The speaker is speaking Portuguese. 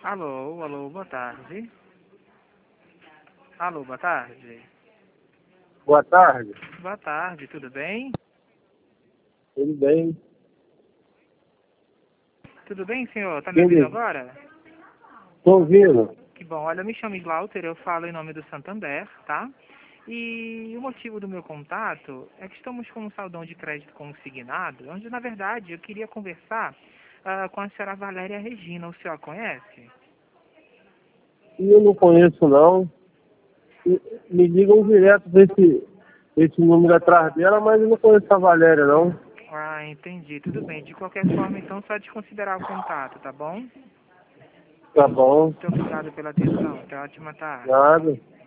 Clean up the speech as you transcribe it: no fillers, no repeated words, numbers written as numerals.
Alô, alô, boa tarde. Alô, boa tarde. Boa tarde, Boa tarde, tudo bem? tudo bem? Tudo bem, senhor? Tá me ouvindo Entendi. agora? Estou ouvindo. Que bom. Olha, eu me chamo Slaughter, eu falo em nome do Santander, tá? E o motivo do meu contato é que estamos com um saldão de crédito consignado, onde, na verdade, eu queria conversar com a senhora Valéria Regina. O senhor a conhece? E eu não conheço, não. Me ligam direto desse número atrás dela, mas eu não conheço a Valéria, não. Ah, entendi. Tudo bem. De qualquer forma, então, só desconsiderar o contato, tá bom? Tá bom, Muito obrigado pela atenção. Tenha uma ótima tarde. nada.